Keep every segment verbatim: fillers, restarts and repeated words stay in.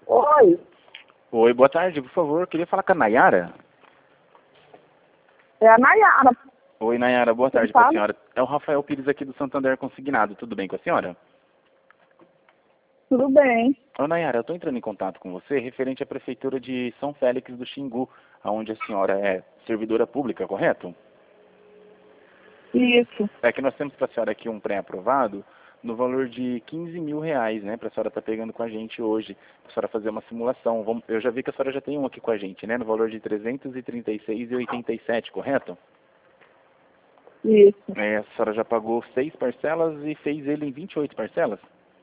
Oi, Oi, boa tarde, por favor. Eu queria falar com a Nayara. é a Nayara. Oi, Nayara, boa Quem tarde para a fala? senhora. É o Rafael Pires aqui do Santander Consignado. Tudo bem com a senhora? Tudo bem. Ô, Nayara, eu estou entrando em contato com você referente à Prefeitura de São Félix do Xingu, onde a senhora é servidora pública, correto? Isso. É que nós temos para a senhora aqui um pré-aprovado no valor de quinze mil reais, né? Para a senhora estar pegando com a gente hoje, para a senhora fazer uma simulação. Vamos- eu já vi que a senhora já tem um aqui com a gente, né? No valor de trezentos e trinta e seis reais e oitenta e sete centavos, correto? Isso. É, a senhora já pagou seis parcelas e fez ele em vinte e oito parcelas?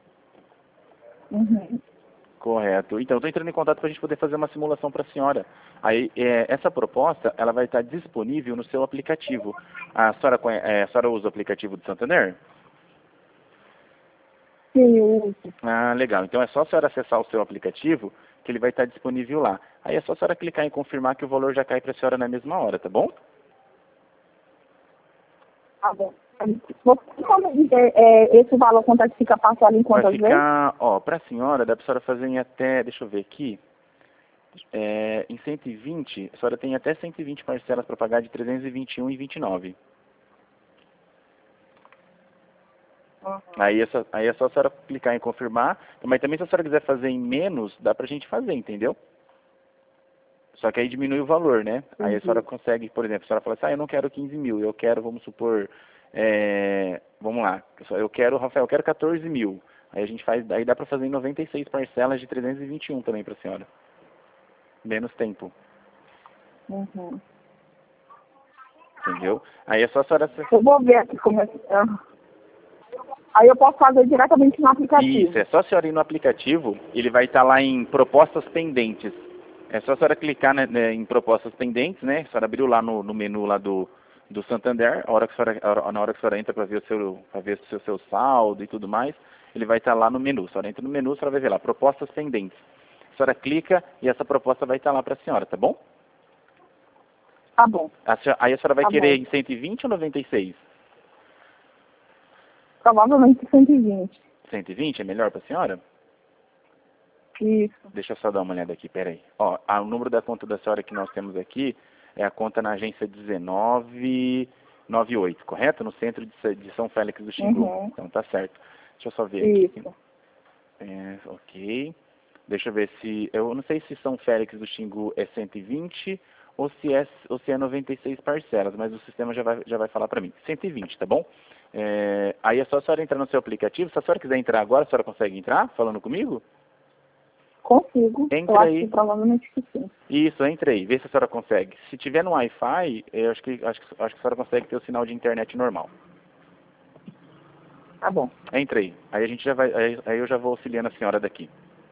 Uhum. Correto. Então, eu estou entrando em contato para a gente poder fazer uma simulação para a senhora. Aí, é, essa proposta, ela vai estar disponível no seu aplicativo. A senhora, conhe- é, a senhora usa o aplicativo do Santander? Sim, eu uso. Ah, legal. Então, é só a senhora acessar o seu aplicativo que ele vai estar disponível lá. Aí é só a senhora clicar em confirmar que o valor já cai para a senhora na mesma hora, tá bom? Tá bom. Você pode dizer é, esse valor quanto é que fica parcelado em Vai quantas vezes? ficar, ó, para a senhora, dá para a senhora fazer em até, deixa eu ver aqui, é, em cento e vinte, a senhora tem até cento e vinte parcelas para pagar de trezentos e vinte e um reais e vinte e nove centavos. Uhum. Aí é, só, aí é só a senhora clicar em confirmar, mas também se a senhora quiser fazer em menos, dá pra gente fazer, entendeu? Só que aí diminui o valor, né? Aí a senhora Entendi. consegue, por exemplo, a senhora fala assim, ah, eu não quero quinze mil, eu quero, vamos supor, é, vamos lá, eu só- eu quero, Rafael, eu quero quatorze mil. Aí a gente faz, aí dá pra fazer em noventa e seis parcelas de trezentos e vinte e um também pra senhora. Menos tempo, Uhum. entendeu? Aí é só a senhora... Eu vou ver aqui como é que... ah. Aí eu posso fazer diretamente no aplicativo. Isso, é só a senhora ir no aplicativo, ele vai estar lá em propostas pendentes. É só a senhora clicar, né, né, em propostas pendentes, né? A senhora abriu lá no, no menu lá do, do Santander, a hora que a senhora, a hora- na hora que a senhora entra para ver o seu, para ver o seu, seu saldo e tudo mais, ele vai estar lá no menu. A senhora entra no menu, a senhora vai ver lá, propostas pendentes. A senhora clica e essa proposta vai estar lá para a senhora, tá bom? Tá bom. A senhora- aí a senhora vai Tá querer bom. em cento e vinte ou noventa e seis? Provavelmente cento e vinte. cento e vinte é melhor para a senhora? Isso. Deixa eu só dar uma olhada aqui, peraí. Ó, a- o número da conta da senhora que nós temos aqui é a conta na agência dezenove noventa e oito, correto? No centro de, Sa- de São Félix do Xingu. Uhum. Então tá certo. Deixa eu só ver aqui. Isso. É, ok. Deixa eu ver se... Eu não sei se São Félix do Xingu é cento e vinte ou se é, ou se é noventa e seis parcelas, mas o sistema já vai, já vai falar para mim. cento e vinte, tá bom? É, aí é só a senhora entrar no seu aplicativo. Se a senhora quiser entrar agora, a senhora consegue entrar falando comigo? Consigo. Eu Entra acho que aí. provavelmente que sim. Isso, entre aí, vê se a senhora consegue. Se tiver no Wi-Fi, eu acho que, acho, que- acho que a senhora consegue ter o sinal de internet normal. Tá bom. Entre aí. Aí a gente já vai, aí, aí eu já vou auxiliando a senhora daqui.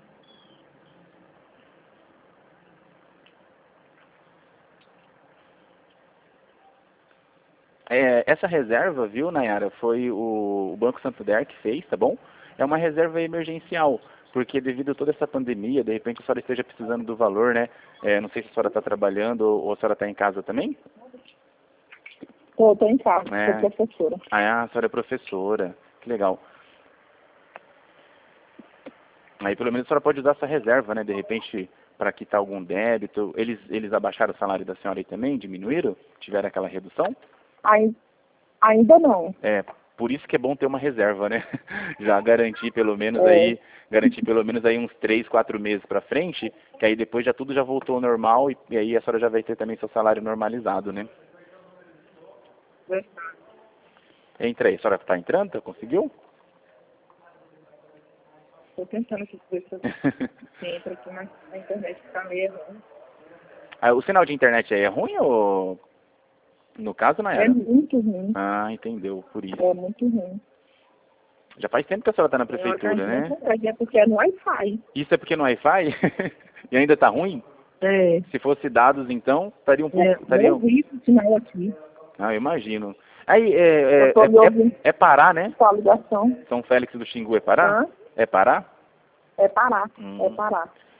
É, essa reserva, viu, Nayara, foi o, o Banco Santander que fez, tá bom? É uma reserva emergencial, porque devido a toda essa pandemia, de repente a senhora esteja precisando do valor, né? É, não sei se a senhora está trabalhando ou, ou a senhora está em casa também? Eu tô em casa, É. sou professora. Ah, a senhora é professora. Que legal. Aí pelo menos a senhora pode usar essa reserva, né? De repente, para quitar algum débito. Eles, eles abaixaram o salário da senhora aí também? Diminuíram? Tiveram aquela redução? Ai- Ainda não. É, por isso que é bom ter uma reserva, né? Já garantir pelo menos É, aí, garantir pelo menos aí uns três, quatro meses para frente, que aí depois já tudo já voltou ao normal e, e aí a senhora já vai ter também seu salário normalizado, né? Entra aí, a senhora tá entrando? Conseguiu? tô tentando aqui ver se eu se entra aqui, mas a internet tá meio ruim. Ah, o sinal de internet aí é ruim ou no caso não É era? muito ruim. Ah, entendeu, por isso. É muito ruim. Já faz tempo que a senhora está na Eu prefeitura, imagino né? que é porque é no Wi-Fi. Isso é porque no Wi-Fi? E ainda está ruim? É, Se fosse dados, então, estaria um é pouco... Estaria... horrível o sinal aqui. Ah, eu imagino. Aí, é, é, Eu tô me é, ouvindo é, é Pará, né? com a ligação. São Félix do Xingu é Pará? Hã? É Pará? É parar. É Hum. parar.